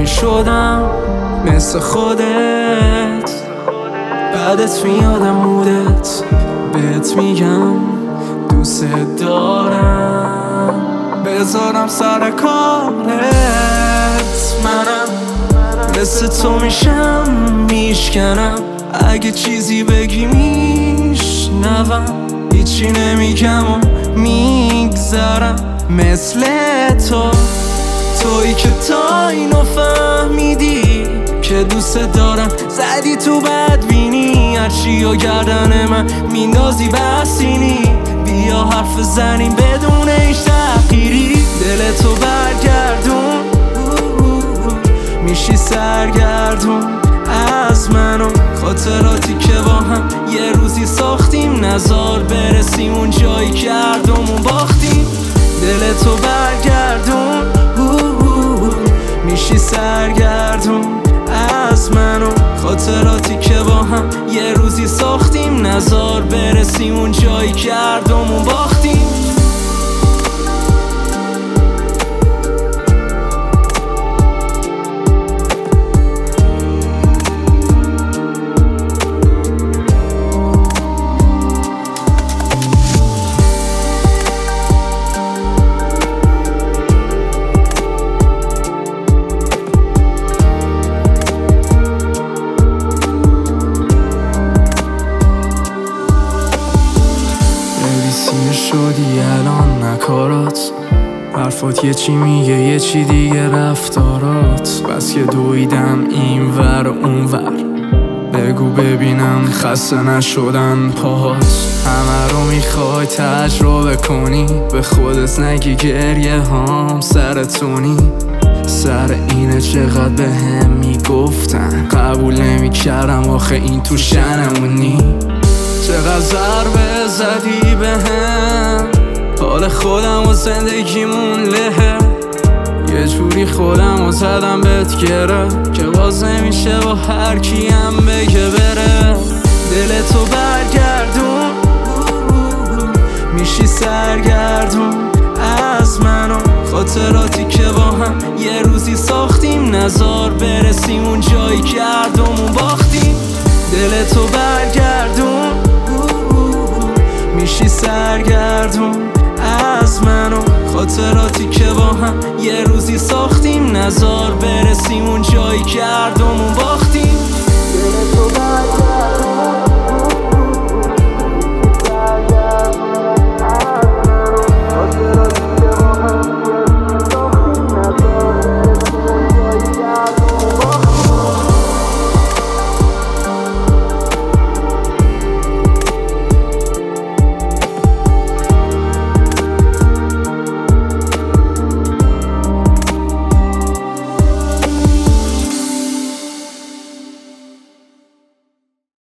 نمیشدم مثل خودت. بعدت میادم مودت، بهت میگم دوست دارم. بذارم سر کارت، منم مثل تو میشم میشکنم. اگه چیزی بگی میشنوم، هیچی نمیگم و میگذرم. مثل تویی که تا اینو فهمیدی که دوست دارم. زدی تو بدبینی، هرچی و گردن من میندازی بسینی. بیا حرف زنیم بدون هیچ تغییری. دلتو برگردون، میشی سرگردون از منو. خاطراتی که با هم یه روزی ساختیم، نزار برسیم اون جایی که هر دومون باختیم. دلتو برگردون، میشی سرگردون از منو. خاطراتی که با هم یه روزی ساختیم، نزار برسیم اون جایی که هر دومون باختیم. شدی الان نکارات، حرفات یه چی میگه یه چی دیگه رفتارات. بس که دویدم این ور اون ور، بگو ببینم خسته نشدن پاهات. همه رو میخوای تجربه کنی، به خودت نگی گریه هام سرتونی. سر اینه چقدر به هم میگفتن، قبول نمیکردم آخه این تو شنمونی. چقدر ضربه زدی به هم، حال خودم و زندگیمون لهه. یه جوری خودم و زدم بهت گره، که باز نمیشه با هر کیم بگه بره. دلتو برگردون، میشی سرگردون از منو. خاطراتی که با هم یه روزی ساختیم، نزار برسیم اون جایی که هر دومون باختیم. دلتو برگردون، میشی سرگردون از منو. خاطراتی که با هم یه روزی ساختیم، نزار برسیم